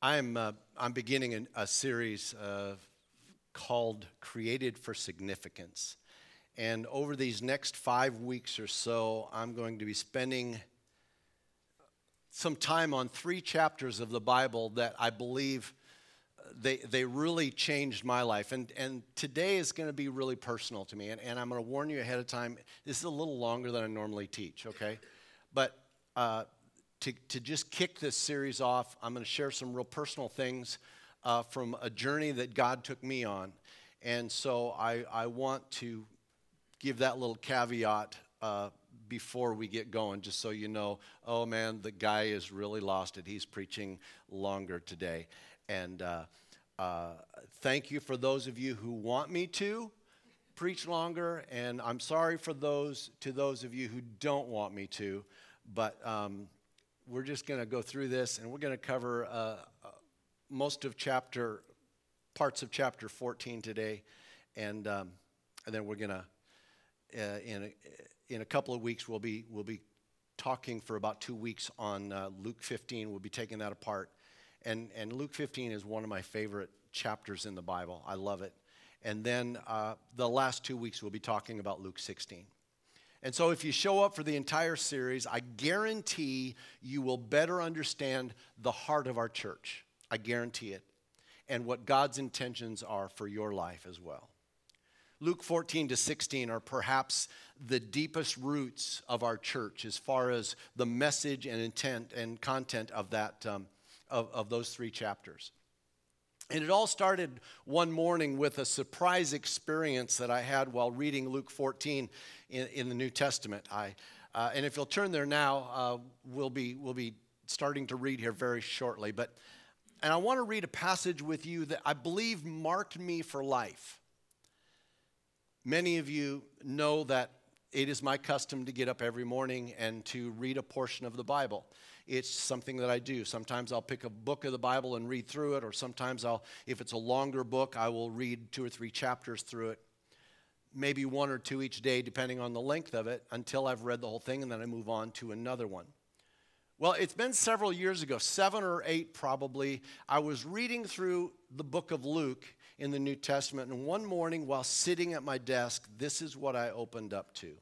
I'm beginning a series called Created for Significance. And over these next 5 weeks or so, I'm going to be spending some time on 3 chapters of the Bible that I believe they really changed my life. And today is going to be really personal to me. And I'm going to warn you ahead of time, this is a little longer than I normally teach, okay? But to just kick this series off, I'm going to share some real personal things from a journey that God took me on. And so I want to give that little caveat before we get going, just so you know, oh man, the guy is really lost it. He's preaching longer today. And thank you for those of you who want me to preach longer, and I'm sorry for those of you who don't want me to, but we're just going to go through this, and we're going to cover parts of chapter 14 today, and then we're going to in a couple of weeks we'll be talking for about 2 weeks on Luke 15. We'll be taking that apart, and Luke 15 is one of my favorite chapters in the Bible. I love it. And then the last 2 weeks we'll be talking about Luke 16. And so if you show up for the entire series, I guarantee you will better understand the heart of our church. I guarantee it. And what God's intentions are for your life as well. Luke 14 to 16 are perhaps the deepest roots of our church as far as the message and intent and content of that of those 3 chapters. And it all started one morning with a surprise experience that I had while reading Luke 14 in the New Testament. And if you'll turn there now, we'll be starting to read here very shortly. And I want to read a passage with you that I believe marked me for life. Many of you know that it is my custom to get up every morning and to read a portion of the Bible. It's something that I do. Sometimes I'll pick a book of the Bible and read through it, or sometimes if it's a longer book, I will read 2 or 3 chapters through it. Maybe 1 or 2 each day, depending on the length of it, until I've read the whole thing, and then I move on to another one. Well, it's been several years ago, 7 or 8 probably. I was reading through the book of Luke in the New Testament, and one morning while sitting at my desk, this is what I opened up to.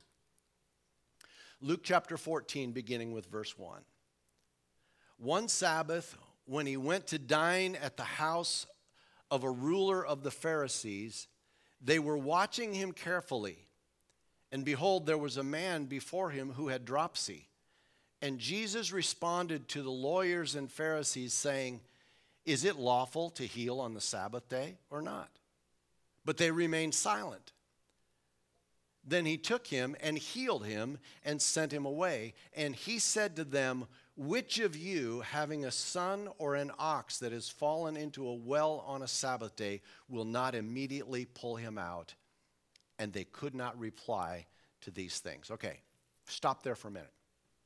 Luke chapter 14, beginning with verse 1. One Sabbath, when he went to dine at the house of a ruler of the Pharisees, they were watching him carefully. And behold, there was a man before him who had dropsy. And Jesus responded to the lawyers and Pharisees, saying, "Is it lawful to heal on the Sabbath day or not?" But they remained silent. Then he took him and healed him and sent him away. And he said to them, "Which of you, having a son or an ox that has fallen into a well on a Sabbath day, will not immediately pull him out?" And they could not reply to these things. Okay, stop there for a minute.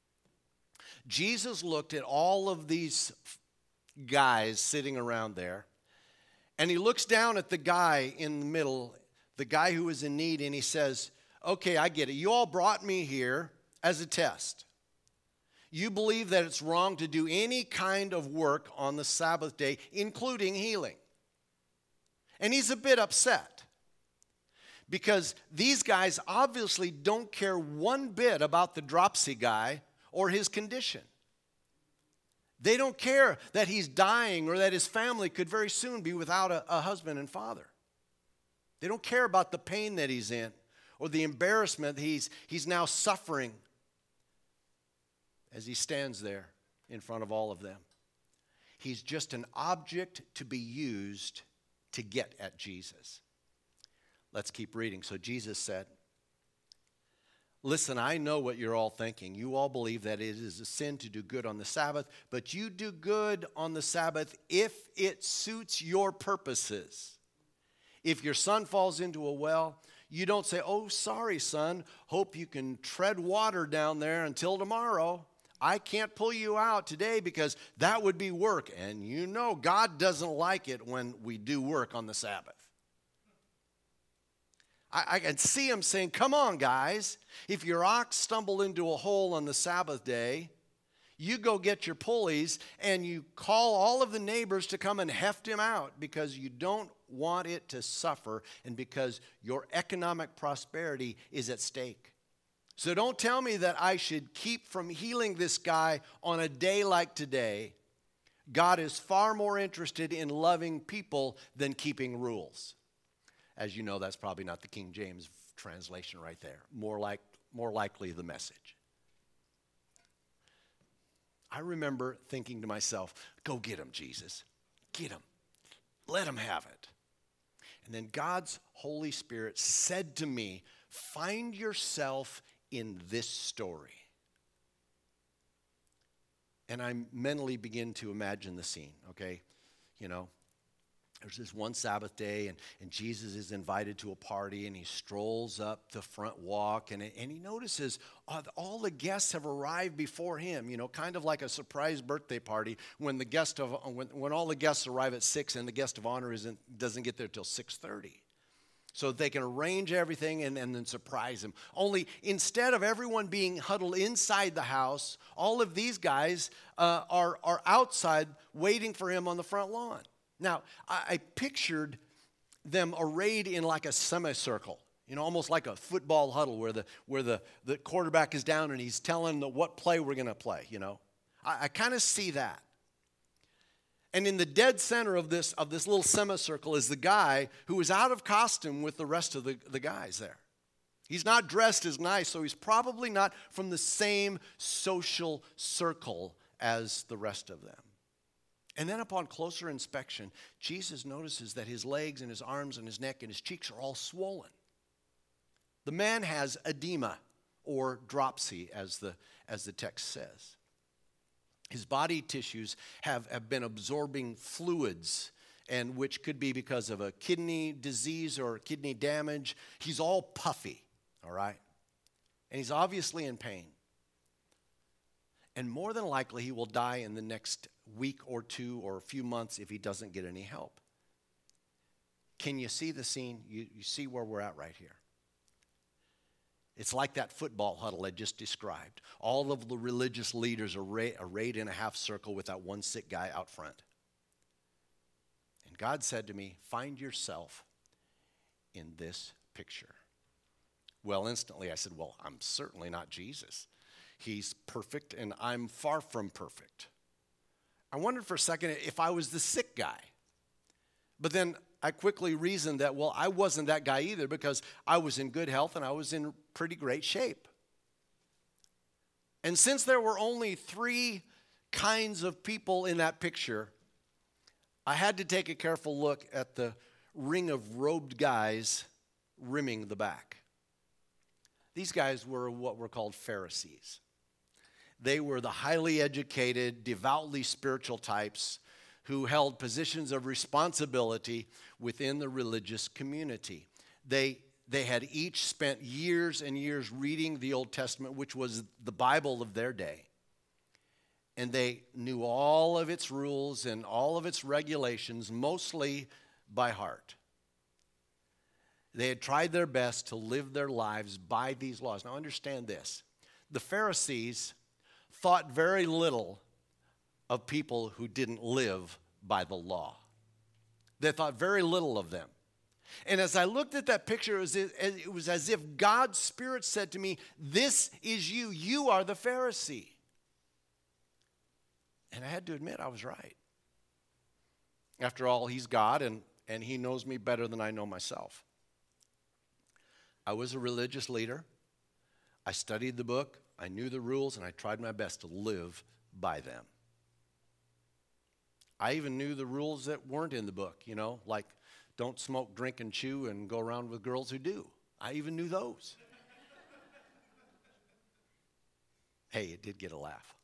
Jesus looked at all of these guys sitting around there, and he looks down at the guy in the middle, the guy who was in need, and he says, "Okay, I get it. You all brought me here as a test. You believe that it's wrong to do any kind of work on the Sabbath day, including healing." And he's a bit upset because these guys obviously don't care one bit about the dropsy guy or his condition. They don't care that he's dying or that his family could very soon be without a husband and father. They don't care about the pain that he's in or the embarrassment he's now suffering as he stands there in front of all of them. He's just an object to be used to get at Jesus. Let's keep reading. So Jesus said, "Listen, I know what you're all thinking. You all believe that it is a sin to do good on the Sabbath, but you do good on the Sabbath if it suits your purposes. If your son falls into a well, you don't say, 'Oh, sorry, son, hope you can tread water down there until tomorrow. I can't pull you out today because that would be work.' And you know God doesn't like it when we do work on the Sabbath." I can see him saying, "Come on, guys. If your ox stumbled into a hole on the Sabbath day, You go get your pulleys and you call all of the neighbors to come and heft him out because you don't want it to suffer and because your economic prosperity is at stake. So don't tell me that I should keep from healing this guy on a day like today. God is far more interested in loving people than keeping rules. As you know, that's probably not the King James translation right there. More likely the Message. I remember thinking to myself, go get him, Jesus. Get him. Let him have it. And then God's Holy Spirit said to me, find yourself in this story. And I mentally begin to imagine the scene, okay? You know, there's this one Sabbath day, and Jesus is invited to a party, and he strolls up the front walk, and he notices all the guests have arrived before him, you know, kind of like a surprise birthday party when all the guests arrive at 6 and the guest of honor doesn't get there till 6:30. So that they can arrange everything and then surprise him. Only instead of everyone being huddled inside the house, all of these guys are outside waiting for him on the front lawn. Now, I pictured them arrayed in like a semicircle, you know, almost like a football huddle where the quarterback is down and he's telling what play we're going to play, you know. I kind of see that. And in the dead center of this little semicircle is the guy who is out of costume with the rest of the guys there. He's not dressed as nice, so he's probably not from the same social circle as the rest of them. And then upon closer inspection, Jesus notices that his legs and his arms and his neck and his cheeks are all swollen. The man has edema or dropsy, as the text says. His body tissues have been absorbing fluids, and which could be because of a kidney disease or kidney damage. He's all puffy, all right? And he's obviously in pain. And more than likely, he will die in the next week or two or a few months if he doesn't get any help. Can you see the scene? You see where we're at right here. It's like that football huddle I just described. All of the religious leaders are arrayed in a half circle with that one sick guy out front. And God said to me, find yourself in this picture. Well, instantly I said, well, I'm certainly not Jesus. He's perfect and I'm far from perfect. I wondered for a second if I was the sick guy. But then I quickly reasoned that, well, I wasn't that guy either because I was in good health and I was in pretty great shape. And since there were only 3 kinds of people in that picture, I had to take a careful look at the ring of robed guys rimming the back. These guys were what were called Pharisees. They were the highly educated, devoutly spiritual types who held positions of responsibility within the religious community. They had each spent years and years reading the Old Testament, which was the Bible of their day. And they knew all of its rules and all of its regulations, mostly by heart. They had tried their best to live their lives by these laws. Now understand this. The Pharisees thought very little of people who didn't live by the law. They thought very little of them. And as I looked at that picture, it was as if God's Spirit said to me, this is you. You are the Pharisee. And I had to admit I was right. After all, he's God and he knows me better than I know myself. I was a religious leader. I studied the book. I knew the rules, and I tried my best to live by them. I even knew the rules that weren't in the book, you know, like don't smoke, drink, and chew and go around with girls who do. I even knew those. Hey, it did get a laugh.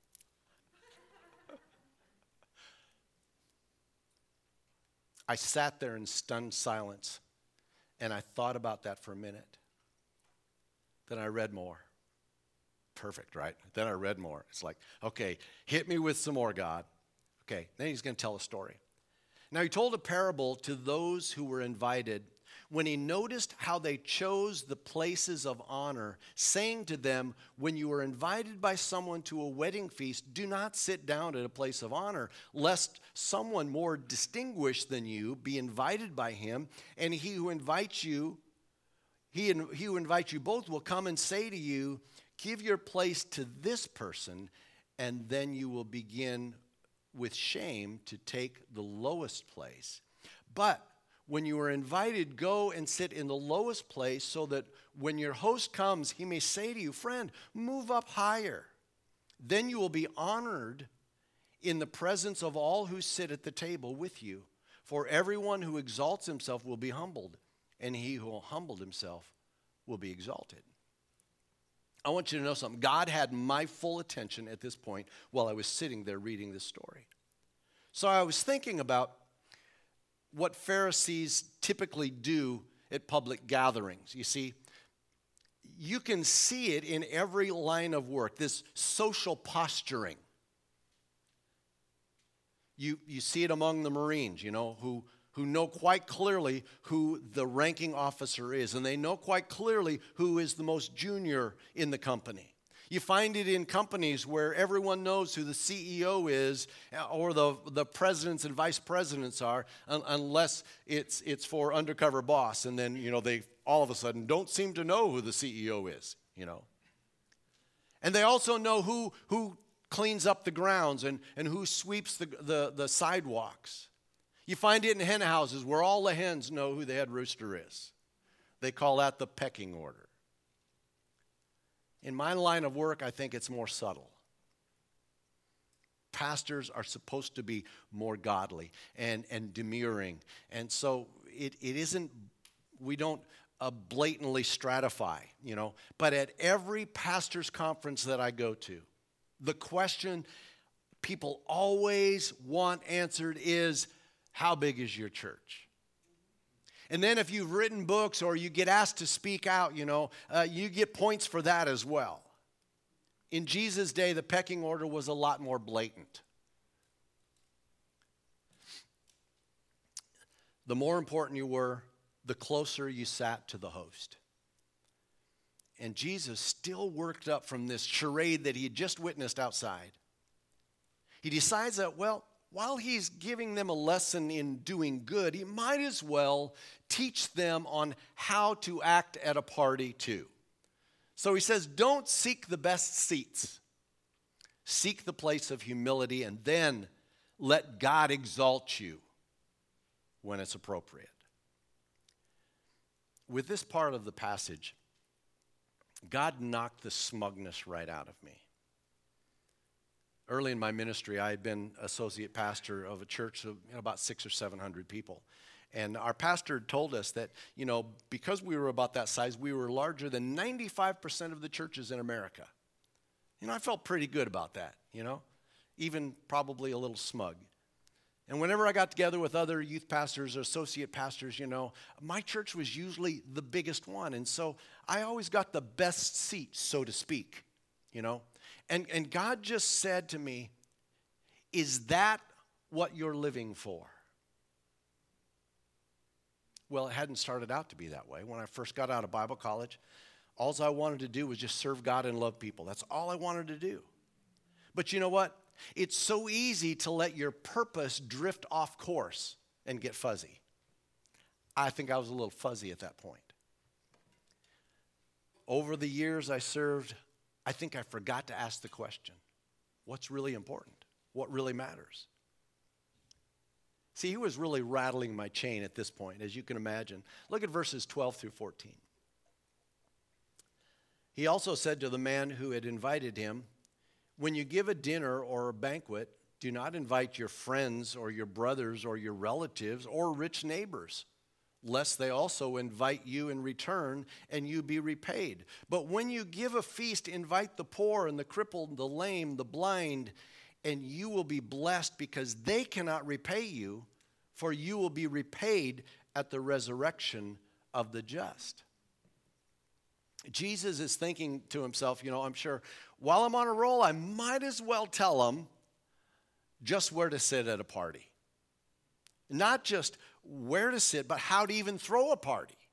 I sat there in stunned silence, and I thought about that for a minute. Then I read more. Perfect, right? Then I read more. It's like, okay, hit me with some more, God. Okay, then he's going to tell a story. Now he told a parable to those who were invited when he noticed how they chose the places of honor, saying to them, when you are invited by someone to a wedding feast, do not sit down at a place of honor, lest someone more distinguished than you be invited by him, and he who invites you both will come and say to you, give your place to this person, and then you will begin with shame to take the lowest place. But when you are invited, go and sit in the lowest place so that when your host comes, he may say to you, friend, move up higher. Then you will be honored in the presence of all who sit at the table with you. For everyone who exalts himself will be humbled, and he who will humble himself will be exalted. I want you to know something. God had my full attention at this point while I was sitting there reading this story. So I was thinking about what Pharisees typically do at public gatherings. You see, you can see it in every line of work, this social posturing. You see it among the Marines, who know quite clearly who the ranking officer is, and they know quite clearly who is the most junior in the company. You find it in companies where everyone knows who the CEO is or the presidents and vice presidents are, unless it's for undercover boss, and then they all of a sudden don't seem to know who the CEO is. And they also know who cleans up the grounds and who sweeps the sidewalks. You find it in hen houses where all the hens know who the head rooster is. They call that the pecking order. In my line of work, I think it's more subtle. Pastors are supposed to be more godly and demurring. And so it isn't, we don't blatantly stratify, But at every pastor's conference that I go to, the question people always want answered is, how big is your church? And then if you've written books or you get asked to speak out, you get points for that as well. In Jesus' day, the pecking order was a lot more blatant. The more important you were, the closer you sat to the host. And Jesus still worked up from this charade that he had just witnessed outside. He decides that, while he's giving them a lesson in doing good, he might as well teach them on how to act at a party too. So he says, don't seek the best seats. Seek the place of humility, and then let God exalt you when it's appropriate. With this part of the passage, God knocked the smugness right out of me. Early in my ministry, I had been associate pastor of a church of about 600 or 700 people. And our pastor told us that, because we were about that size, we were larger than 95% of the churches in America. I felt pretty good about that, even probably a little smug. And whenever I got together with other youth pastors or associate pastors, my church was usually the biggest one. And so I always got the best seat, so to speak, And God just said to me, is that what you're living for? Well, it hadn't started out to be that way. When I first got out of Bible college, all I wanted to do was just serve God and love people. That's all I wanted to do. But you know what? It's so easy to let your purpose drift off course and get fuzzy. I think I was a little fuzzy at that point. Over the years I served, I think I forgot to ask the question, what's really important? What really matters? See, he was really rattling my chain at this point, as you can imagine. Look at verses 12 through 14. He also said to the man who had invited him, when you give a dinner or a banquet, do not invite your friends or your brothers or your relatives or rich neighbors, lest they also invite you in return and you be repaid. But when you give a feast, invite the poor and the crippled, the lame, the blind, and you will be blessed because they cannot repay you, for you will be repaid at the resurrection of the just. Jesus is thinking to himself, I'm sure, while I'm on a roll, I might as well tell them just where to sit at a party. Not just where to sit, but how to even throw a party.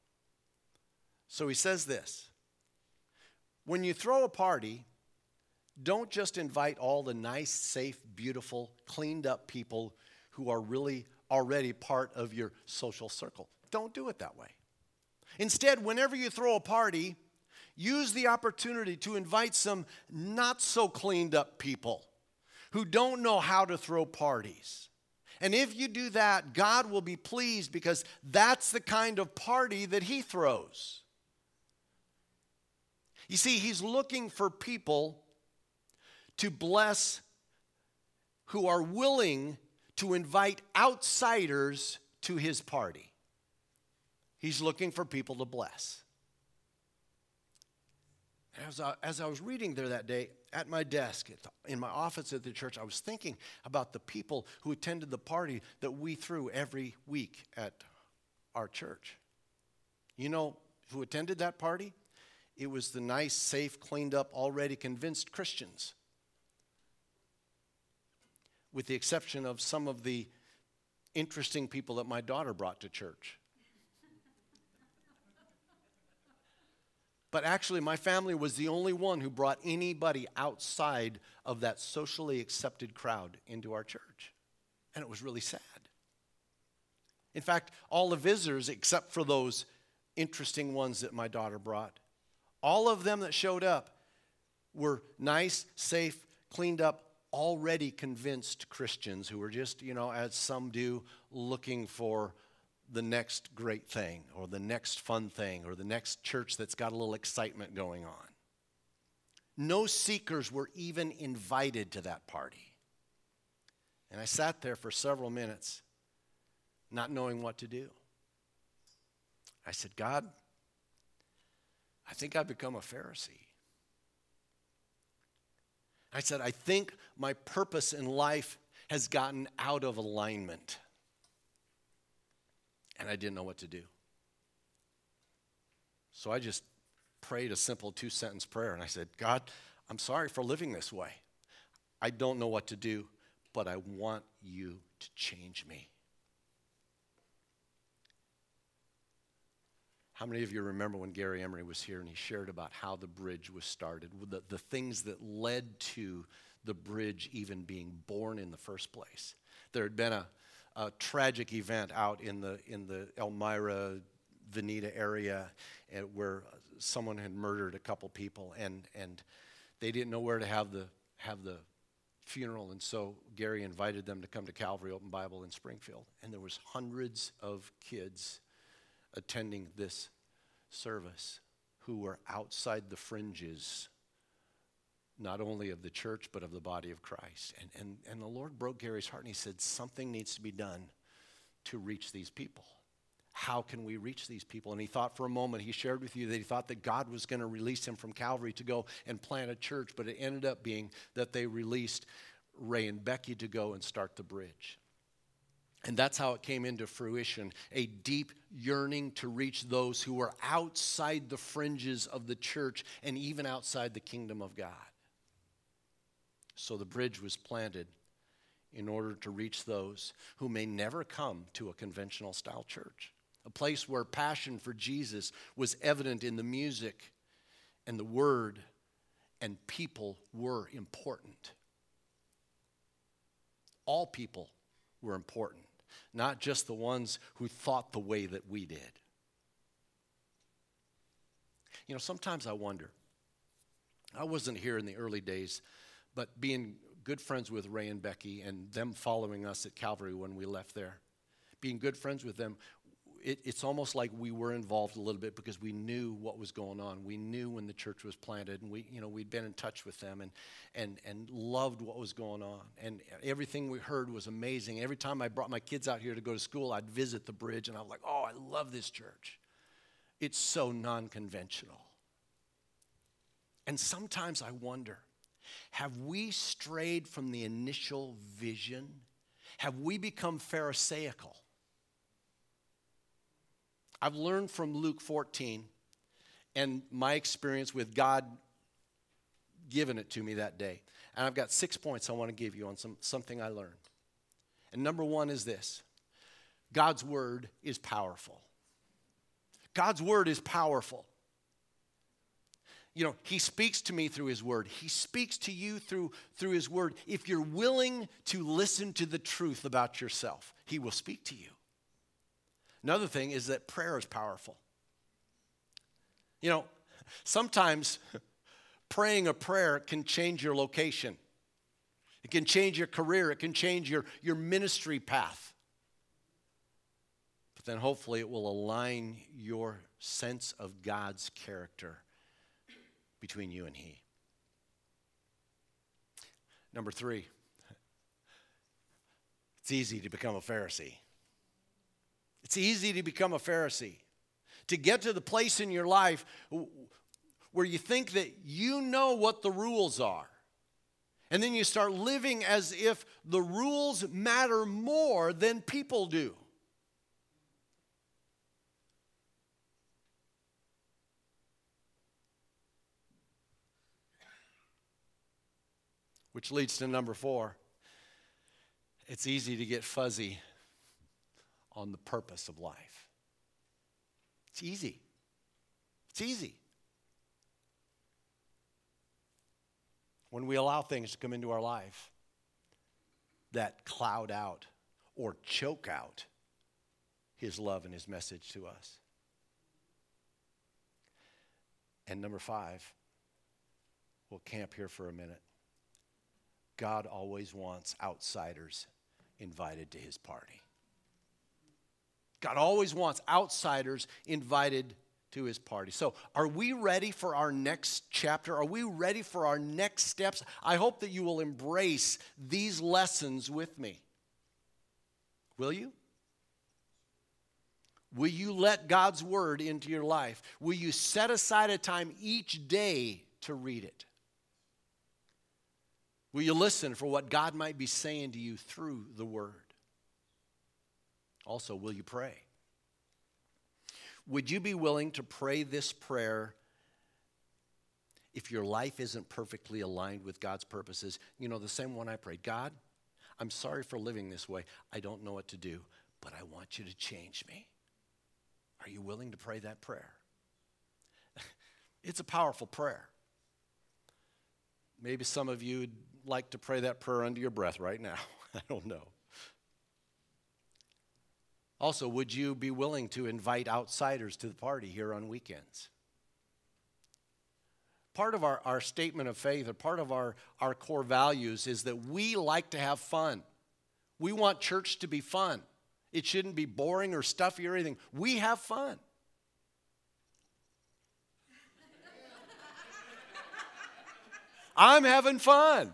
So he says this: when you throw a party, don't just invite all the nice, safe, beautiful, cleaned up people who are really already part of your social circle. Don't do it that way. Instead, whenever you throw a party, use the opportunity to invite some not so cleaned up people who don't know how to throw parties. And if you do that, God will be pleased, because that's the kind of party that he throws. You see, he's looking for people to bless who are willing to invite outsiders to his party. He's looking for people to bless. As I was reading there that day at my desk, in my office at the church, I was thinking about the people who attended the party that we threw every week at our church. You know who attended that party? It was the nice, safe, cleaned up, already convinced Christians, with the exception of some of the interesting people that my daughter brought to church. But actually, my family was the only one who brought anybody outside of that socially accepted crowd into our church. And it was really sad. In fact, all the visitors, except for those interesting ones that my daughter brought, all of them that showed up were nice, safe, cleaned up, already convinced Christians who were just, as some do, looking for the next great thing or the next fun thing or the next church that's got a little excitement going on. No seekers were even invited to that party. And I sat there for several minutes not knowing what to do. I said, God, I think I've become a Pharisee. I said, I think my purpose in life has gotten out of alignment. And I didn't know what to do. So I just prayed a simple 2-sentence prayer. And I said, God, I'm sorry for living this way. I don't know what to do, but I want you to change me. How many of you remember when Gary Emery was here and he shared about how the bridge was started, the things that led to the bridge even being born in the first place? There had been a tragic event out in the Elmira, Veneta area where someone had murdered a couple people, and they didn't know where to have the funeral, and so Gary invited them to come to Calvary Open Bible in Springfield, and there was hundreds of kids attending this service who were outside the fringes, not only of the church, but of the body of Christ. And the Lord broke Gary's heart, and he said, something needs to be done to reach these people. How can we reach these people? And he thought for a moment, he shared with you that he thought that God was going to release him from Calvary to go and plant a church, but it ended up being that they released Ray and Becky to go and start the bridge. And that's how it came into fruition, a deep yearning to reach those who were outside the fringes of the church and even outside the kingdom of God. So the bridge was planted in order to reach those who may never come to a conventional style church, a place where passion for Jesus was evident in the music and the word, and people were important. All people were important, not just the ones who thought the way that we did. Sometimes I wonder, I wasn't here in the early days, but being good friends with Ray and Becky and them following us at Calvary when we left there, being good friends with them, it's almost like we were involved a little bit because we knew what was going on. We knew when the church was planted, and we'd been in touch with them and loved what was going on. And everything we heard was amazing. Every time I brought my kids out here to go to school, I'd visit the bridge, and I was like, oh, I love this church. It's so non-conventional. And sometimes I wonder, have we strayed from the initial vision? Have we become Pharisaical? I've learned from Luke 14 and my experience with God giving it to me that day. And I've got 6 points I want to give you on something I learned. And number one is this: God's word is powerful. God's word is powerful. He speaks to me through his word. He speaks to you through his word. If you're willing to listen to the truth about yourself, he will speak to you. Another thing is that prayer is powerful. Sometimes praying a prayer can change your location. It can change your career. It can change your ministry path. But then hopefully it will align your sense of God's character between you and he. Number 3, it's easy to become a Pharisee. It's easy to become a Pharisee. To get to the place in your life where you think that you know what the rules are. And then you start living as if the rules matter more than people do. Which leads to number 4. It's easy to get fuzzy on the purpose of life. It's easy. It's easy. When we allow things to come into our life that cloud out or choke out his love and his message to us. And number 5, we'll camp here for a minute. God always wants outsiders invited to his party. God always wants outsiders invited to his party. So are we ready for our next chapter? Are we ready for our next steps? I hope that you will embrace these lessons with me. Will you? Will you let God's word into your life? Will you set aside a time each day to read it? Will you listen for what God might be saying to you through the word? Also, will you pray? Would you be willing to pray this prayer if your life isn't perfectly aligned with God's purposes? The same one I prayed. God, I'm sorry for living this way. I don't know what to do, but I want you to change me. Are you willing to pray that prayer? It's a powerful prayer. Maybe some of you would like to pray that prayer under your breath right now. I don't know. Also, would you be willing to invite outsiders to the party here on weekends? Part of our statement of faith, or part of our core values, is that we like to have fun. We want church to be fun. It shouldn't be boring or stuffy or anything. We have fun. I'm having fun.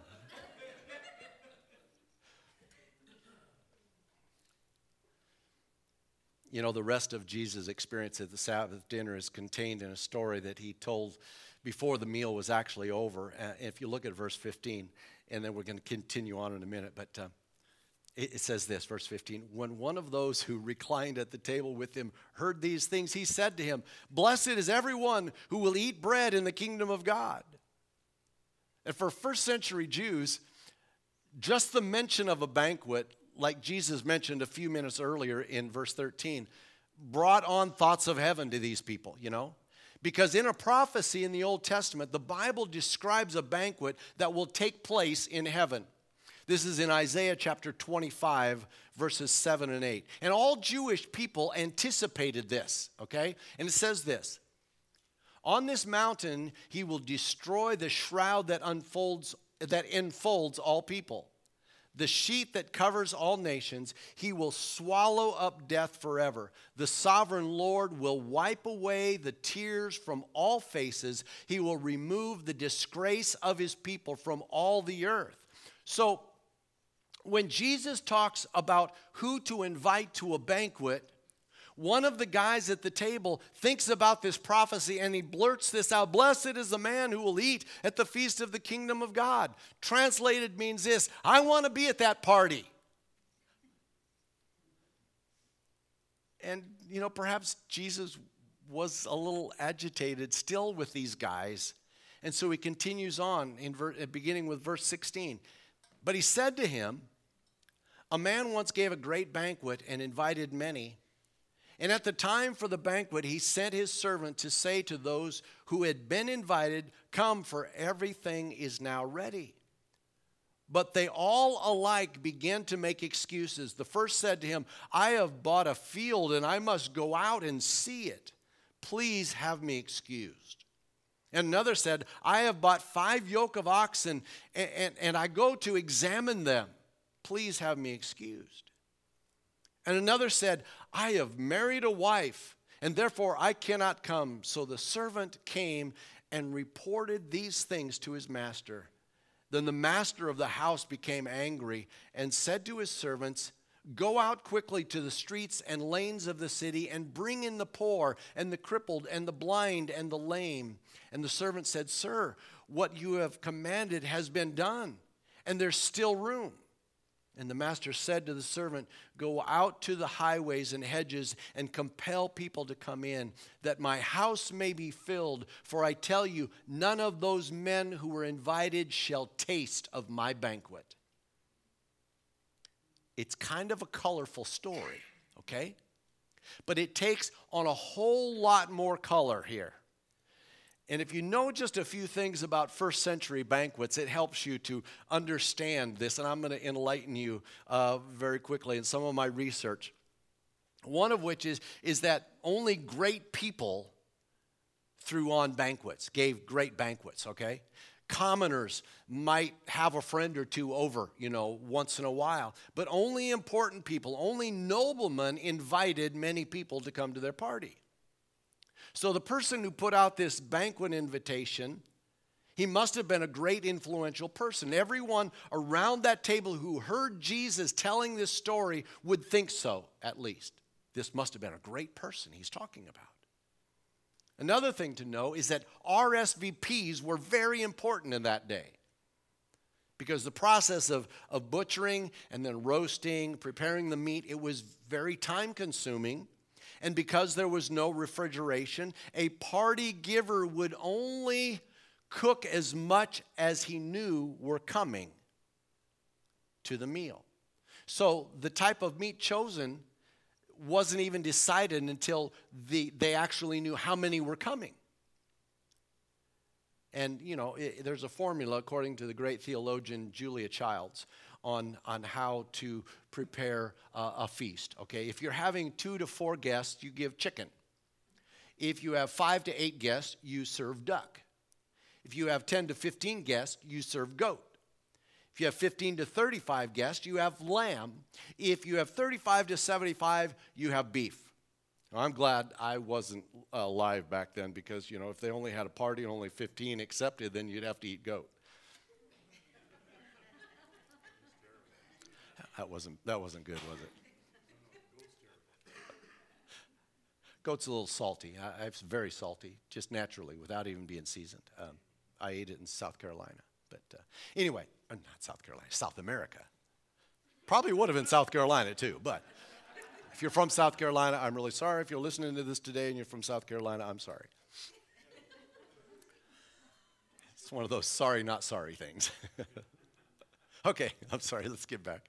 The rest of Jesus' experience at the Sabbath dinner is contained in a story that he told before the meal was actually over. If you look at verse 15, and then we're going to continue on in a minute, but it says this, verse 15, when one of those who reclined at the table with him heard these things, he said to him, "Blessed is everyone who will eat bread in the kingdom of God." And for first century Jews, just the mention of a banquet, like Jesus mentioned a few minutes earlier in verse 13, brought on thoughts of heaven to these people, Because in a prophecy in the Old Testament, the Bible describes a banquet that will take place in heaven. This is in Isaiah chapter 25, verses 7 and 8. And all Jewish people anticipated this, okay? And it says this, "On this mountain he will destroy the shroud that enfolds all people. The sheet that covers all nations, he will swallow up death forever. The sovereign Lord will wipe away the tears from all faces. He will remove the disgrace of his people from all the earth." So, when Jesus talks about who to invite to a banquet, one of the guys at the table thinks about this prophecy and he blurts this out. "Blessed is the man who will eat at the feast of the kingdom of God." Translated means this: I want to be at that party. And, perhaps Jesus was a little agitated still with these guys. And so he continues on beginning with verse 16. "But he said to him, a man once gave a great banquet and invited many. And at the time for the banquet, he sent his servant to say to those who had been invited, "Come, for everything is now ready." But they all alike began to make excuses. The first said to him, "I have bought a field and I must go out and see it. Please have me excused." And another said, "I have bought 5 yoke of oxen and I go to examine them. Please have me excused." And another said, "I have married a wife, and therefore I cannot come." So the servant came and reported these things to his master. Then the master of the house became angry and said to his servants, "Go out quickly to the streets and lanes of the city and bring in the poor and the crippled and the blind and the lame." And the servant said, "Sir, what you have commanded has been done, and there's still room." And the master said to the servant, "Go out to the highways and hedges and compel people to come in, that my house may be filled. For I tell you, none of those men who were invited shall taste of my banquet." It's kind of a colorful story, okay? But it takes on a whole lot more color here. And if you know just a few things about first century banquets, it helps you to understand this. And I'm going to enlighten you very quickly in some of my research. One of which is that only great people threw on banquets, gave great banquets, okay? Commoners might have a friend or two over, once in a while. But only important people, only noblemen invited many people to come to their party. So the person who put out this banquet invitation, he must have been a great influential person. Everyone around that table who heard Jesus telling this story would think so, at least. This must have been a great person he's talking about. Another thing to know is that RSVPs were very important in that day, because the process of butchering and then roasting, preparing the meat, it was very time-consuming. And because there was no refrigeration, a party giver would only cook as much as he knew were coming to the meal. So the type of meat chosen wasn't even decided until they actually knew how many were coming. And, there's a formula, according to the great theologian Julia Childs, on how to prepare a feast, okay? If you're having 2 to 4 guests, you give chicken. If you have 5 to 8 guests, you serve duck. If you have 10 to 15 guests, you serve goat. If you have 15 to 35 guests, you have lamb. If you have 35 to 75, you have beef. Now, I'm glad I wasn't alive back then, because, if they only had a party and only 15 accepted, then you'd have to eat goat. That wasn't good, was it? Goat's a little salty. It's very salty, just naturally, without even being seasoned. I ate it in South Carolina. But anyway, not South Carolina, South America. Probably would have been South Carolina too, but if you're from South Carolina, I'm really sorry. If you're listening to this today and you're from South Carolina, I'm sorry. It's one of those sorry, not sorry things. Okay, I'm sorry, let's get back.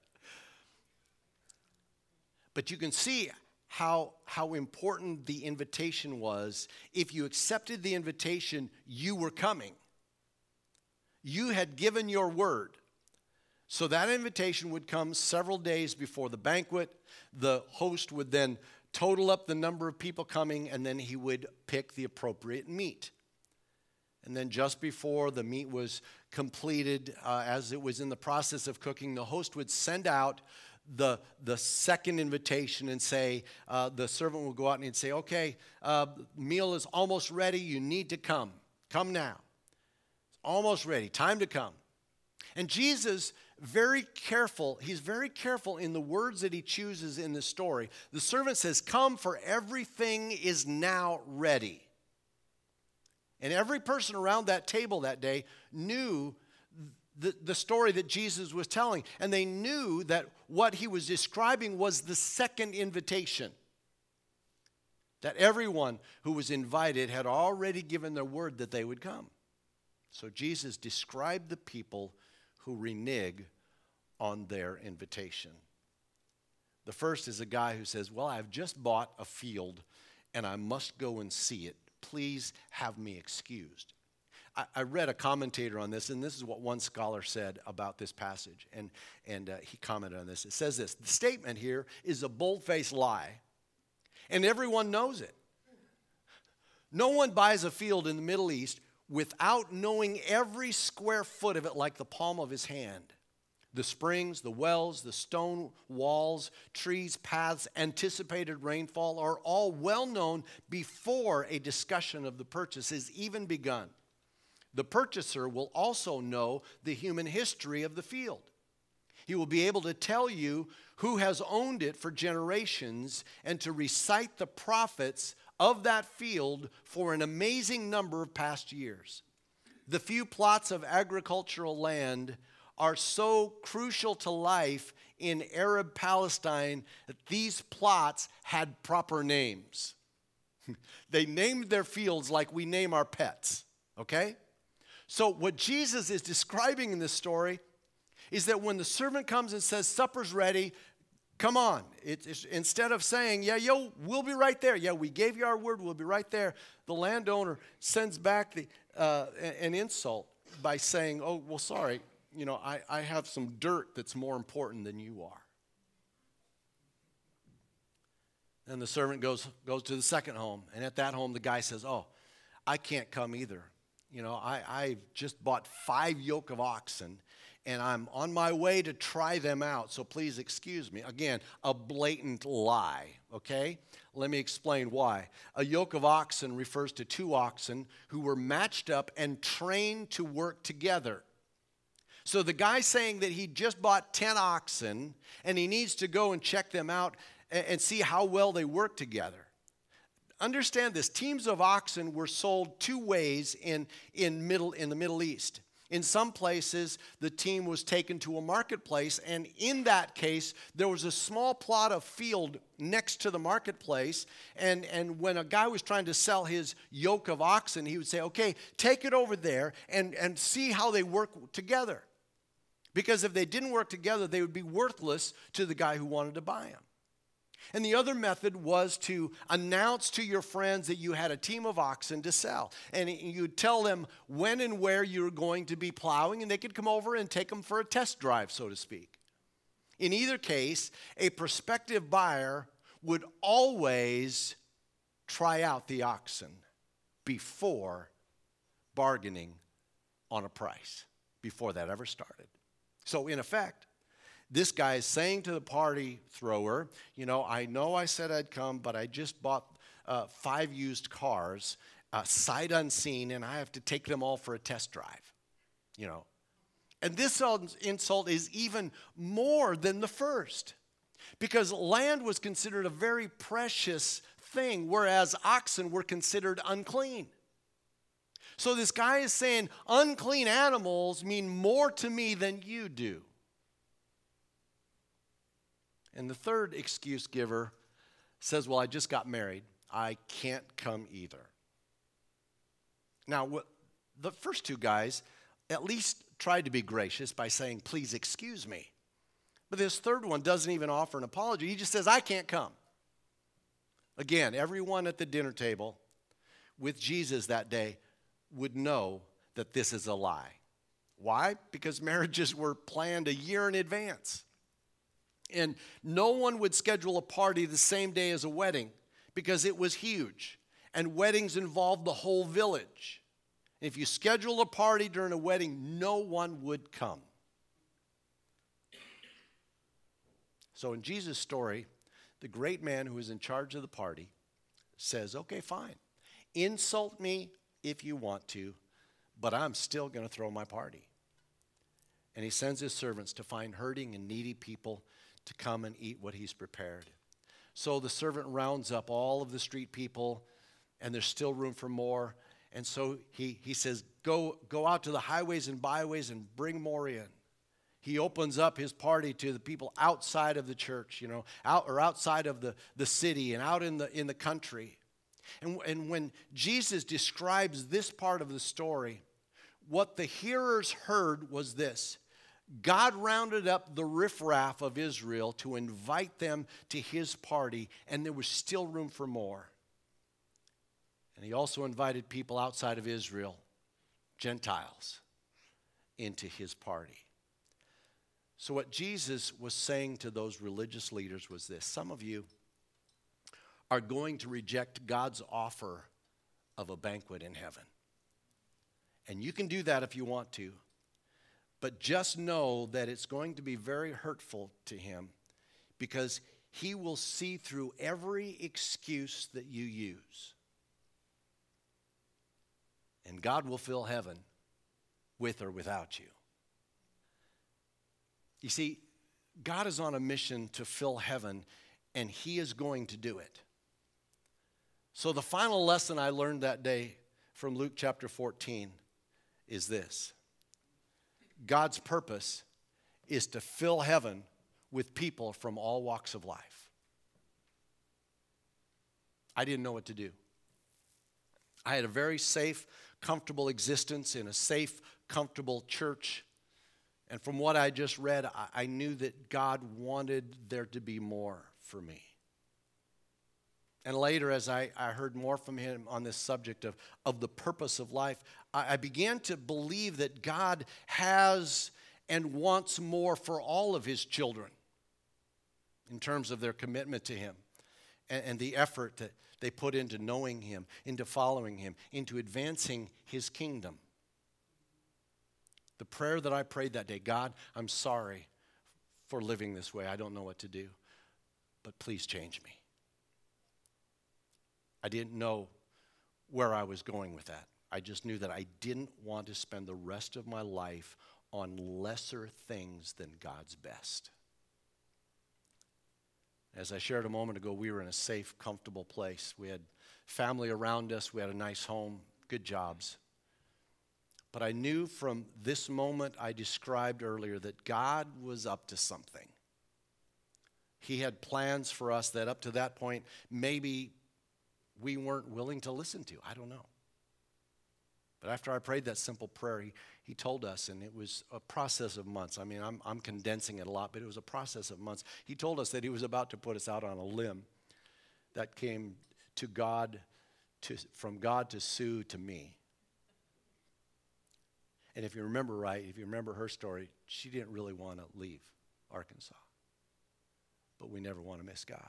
But you can see how important the invitation was. If you accepted the invitation, you were coming. You had given your word. So that invitation would come several days before the banquet. The host would then total up the number of people coming, and then he would pick the appropriate meat. And then just before the meat was completed, as it was in the process of cooking, the host would send out the second invitation and say, the servant would go out and he'd say, "Okay, meal is almost ready. You need to come. Come now. It's almost ready. Time to come." And Jesus, he's very careful in the words that he chooses in this story. The servant says, "Come, for everything is now ready." And every person around that table that day knew the story that Jesus was telling. And they knew that what he was describing was the second invitation. That everyone who was invited had already given their word that they would come. So Jesus described the people who renege on their invitation. The first is a guy who says, well, I've just bought a field and I must go and see it. Please have me excused. I read a commentator on this, and this is what one scholar said about this passage, and he commented on this. It says this: the statement here is a bold-faced lie, and everyone knows it. No one buys a field in the Middle East without knowing every square foot of it like the palm of his hand. The springs, the wells, the stone walls, trees, paths, anticipated rainfall are all well known before a discussion of the purchase has even begun. The purchaser will also know the human history of the field. He will be able to tell you who has owned it for generations and to recite the profits of that field for an amazing number of past years. The few plots of agricultural land are so crucial to life in Arab Palestine that these plots had proper names. They named their fields like we name our pets, okay? So what Jesus is describing in this story is that when the servant comes and says, supper's ready, come on. It's instead of saying, yeah, we'll be right there. Yeah, we gave you our word, we'll be right there. The landowner sends back an insult by saying, oh, well, sorry, I have some dirt that's more important than you are. Then the servant goes to the second home, and at that home the guy says, oh, I can't come either. I just bought 5 yoke of oxen, and I'm on my way to try them out, so please excuse me. Again, a blatant lie, okay? Let me explain why. A yoke of oxen refers to 2 oxen who were matched up and trained to work together. So the guy saying that he just bought 10 oxen, and he needs to go and check them out and see how well they work together. Understand this, teams of oxen were sold 2 ways in the Middle East. In some places, the team was taken to a marketplace, and in that case, there was a small plot of field next to the marketplace, and when a guy was trying to sell his yoke of oxen, he would say, okay, take it over there and see how they work together. Because if they didn't work together, they would be worthless to the guy who wanted to buy them. And the other method was to announce to your friends that you had a team of oxen to sell. And you'd tell them when and where you were going to be plowing, and they could come over and take them for a test drive, so to speak. In either case, a prospective buyer would always try out the oxen before bargaining on a price, before that ever started. So in effect, this guy is saying to the party thrower, I know I said I'd come, but I just bought 5 used cars, sight unseen, and I have to take them all for a test drive, And this insult is even more than the first, because land was considered a very precious thing, whereas oxen were considered unclean. So this guy is saying, unclean animals mean more to me than you do. And the third excuse giver says, well, I just got married. I can't come either. Now, the first 2 guys at least tried to be gracious by saying, please excuse me. But this third one doesn't even offer an apology. He just says, I can't come. Again, everyone at the dinner table with Jesus that day would know that this is a lie. Why? Because marriages were planned a year in advance. And no one would schedule a party the same day as a wedding because it was huge. And weddings involved the whole village. If you schedule a party during a wedding, no one would come. So in Jesus' story, the great man who is in charge of the party says, okay, fine. Insult me if you want to, but I'm still going to throw my party. And he sends his servants to find hurting and needy people to come and eat what he's prepared. So the servant rounds up all of the street people, and there's still room for more. And so he says, go out to the highways and byways and bring more in. He opens up his party to the people outside of the church, outside of the city and out in the country. And when Jesus describes this part of the story, what the hearers heard was this: God rounded up the riffraff of Israel to invite them to his party, and there was still room for more. And he also invited people outside of Israel, Gentiles, into his party. So what Jesus was saying to those religious leaders was this: some of you are going to reject God's offer of a banquet in heaven. And you can do that if you want to, but just know that it's going to be very hurtful to him, because he will see through every excuse that you use. And God will fill heaven with or without you. You see, God is on a mission to fill heaven, and he is going to do it. So the final lesson I learned that day from Luke chapter 14 is this: God's purpose is to fill heaven with people from all walks of life. I didn't know what to do. I had a very safe, comfortable existence in a safe, comfortable church. And from what I just read, I knew that God wanted there to be more for me. And later, as I heard more from him on this subject of the purpose of life, I began to believe that God has and wants more for all of his children in terms of their commitment to him and the effort that they put into knowing him, into following him, into advancing his kingdom. The prayer that I prayed that day: God, I'm sorry for living this way. I don't know what to do, but please change me. I didn't know where I was going with that. I just knew that I didn't want to spend the rest of my life on lesser things than God's best. As I shared a moment ago, we were in a safe, comfortable place. We had family around us. We had a nice home, good jobs. But I knew from this moment I described earlier that God was up to something. He had plans for us that up to that point maybe we weren't willing to listen to. I don't know. But after I prayed that simple prayer, he told us, and it was a process of months. I mean, I'm condensing it a lot, but it was a process of months. He told us that he was about to put us out on a limb that came to God, from God to Sue to me. And if you remember right, if you remember her story, she didn't really want to leave Arkansas. But we never want to miss God.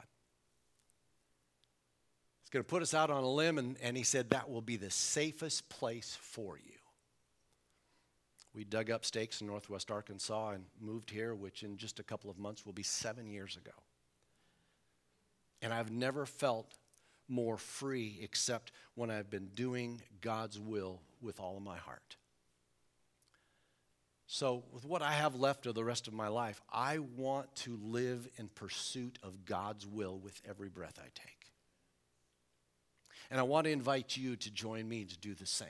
He's going to put us out on a limb, and he said that will be the safest place for you. We dug up stakes in northwest Arkansas and moved here, which in just a couple of months will be 7 years ago. And I've never felt more free except when I've been doing God's will with all of my heart. So with what I have left of the rest of my life, I want to live in pursuit of God's will with every breath I take. And I want to invite you to join me to do the same.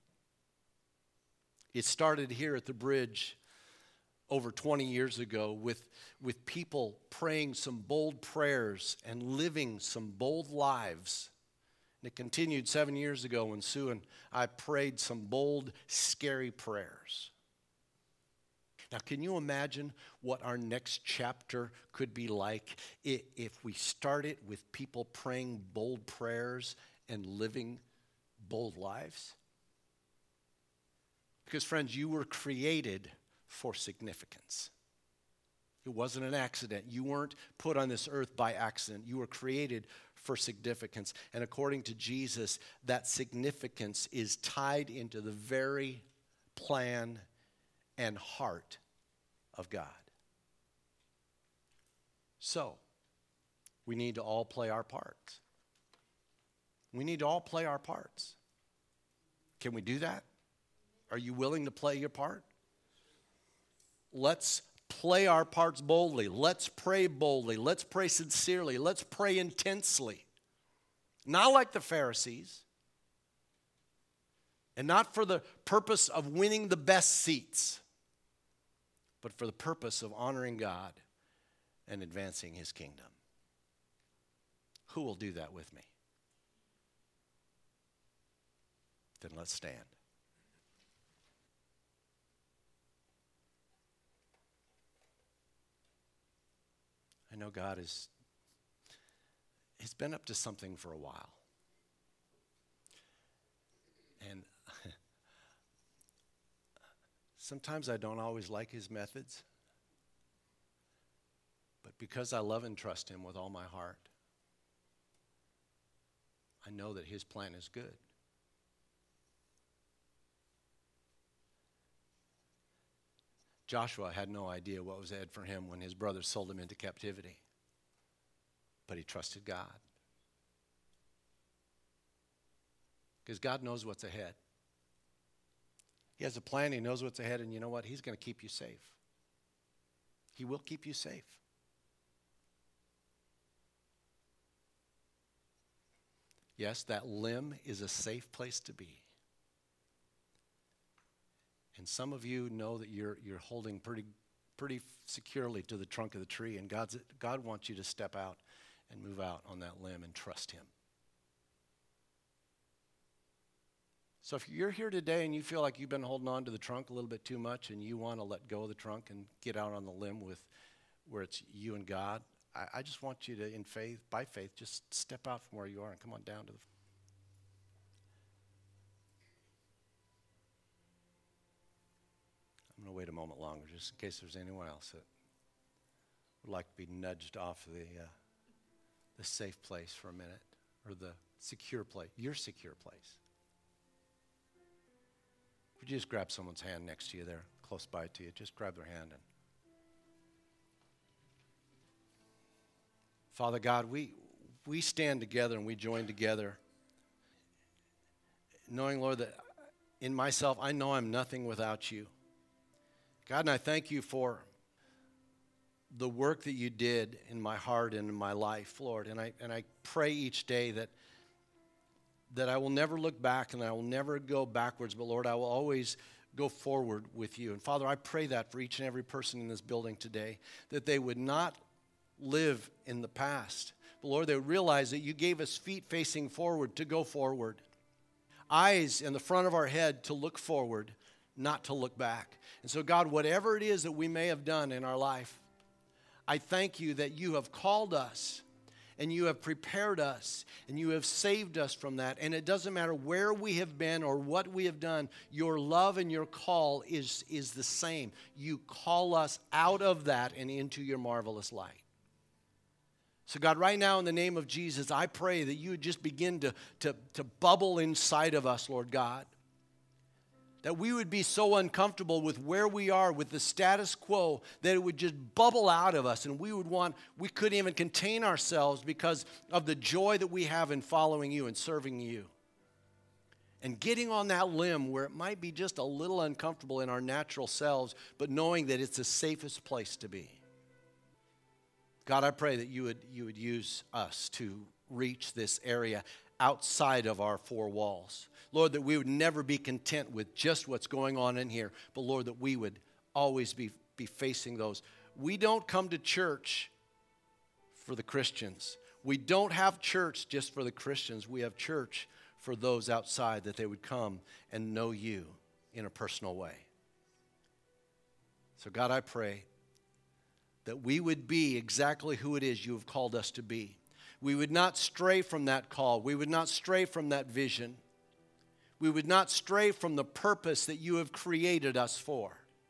It started here at the bridge over 20 years ago with people praying some bold prayers and living some bold lives. And it continued 7 years ago when Sue and I prayed some bold, scary prayers. Now, can you imagine what our next chapter could be like if we start it with people praying bold prayers and living bold lives? Because, friends, you were created for significance. It wasn't an accident. You weren't put on this earth by accident. You were created for significance. And according to Jesus, that significance is tied into the very plan and heart of God. So, we need to all play our parts. We need to all play our parts. Can we do that? Are you willing to play your part? Let's play our parts boldly. Let's pray boldly. Let's pray sincerely. Let's pray intensely. Not like the Pharisees. And not for the purpose of winning the best seats, but for the purpose of honoring God and advancing his kingdom. Who will do that with me? Then let's stand. I know God he's been up to something for a while. And sometimes I don't always like his methods. But because I love and trust him with all my heart, I know that his plan is good. Joshua had no idea what was ahead for him when his brothers sold him into captivity. But he trusted God. Because God knows what's ahead. He has a plan, he knows what's ahead, and you know what? He's going to keep you safe. He will keep you safe. Yes, that limb is a safe place to be. And some of you know that you're holding pretty securely to the trunk of the tree, and God wants you to step out and move out on that limb and trust him. So if you're here today and you feel like you've been holding on to the trunk a little bit too much and you want to let go of the trunk and get out on the limb where it's you and God, I just want you to, by faith, just step out from where you are and come on down to the. I'm going to wait a moment longer just in case there's anyone else that would like to be nudged off the safe place for a minute, or the secure place, your secure place. Would you just grab someone's hand next to you there, close by to you? Just grab their hand. And Father God, we stand together and we join together, knowing, Lord, that in myself, I know I'm nothing without you. God, and I thank you for the work that you did in my heart and in my life, Lord. And I pray each day that I will never look back and I will never go backwards, but Lord, I will always go forward with you. And Father, I pray that for each and every person in this building today, that they would not live in the past, but Lord, they would realize that you gave us feet facing forward to go forward, eyes in the front of our head to look forward, not to look back. And so God, whatever it is that we may have done in our life, I thank you that you have called us and you have prepared us and you have saved us from that. And it doesn't matter where we have been or what we have done, your love and your call is the same. You call us out of that and into your marvelous light. So God, right now in the name of Jesus, I pray that you would just begin to bubble inside of us, Lord God. That we would be so uncomfortable with where we are, with the status quo, that it would just bubble out of us and we couldn't even contain ourselves because of the joy that we have in following you and serving you. And getting on that limb where it might be just a little uncomfortable in our natural selves, but knowing that it's the safest place to be. God, I pray that you would use us to reach this area outside of our four walls. Lord, that we would never be content with just what's going on in here, but Lord, that we would always be facing those. We don't come to church for the Christians. We don't have church just for the Christians. We have church for those outside, that they would come and know you in a personal way. So God, I pray that we would be exactly who it is you have called us to be. We would not stray from that call. We would not stray from that vision. We would not stray from the purpose that you have created us for.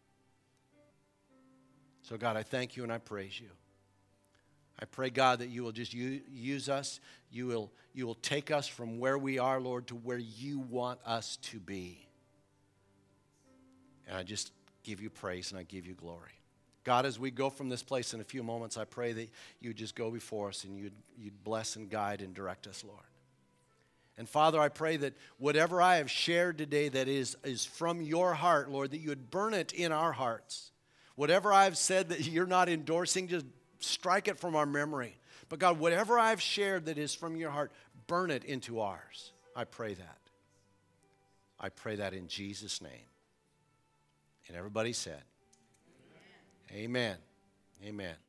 So God, I thank you and I praise you. I pray, God, that you will just use us. You will take us from where we are, Lord, to where you want us to be. And I just give you praise and I give you glory. God, as we go from this place in a few moments, I pray that you would just go before us and you'd bless and guide and direct us, Lord. And Father, I pray that whatever I have shared today that is from your heart, Lord, that you would burn it in our hearts. Whatever I've said that you're not endorsing, just strike it from our memory. But God, whatever I've shared that is from your heart, burn it into ours. I pray that. I pray that in Jesus' name. And everybody said, Amen. Amen. Amen.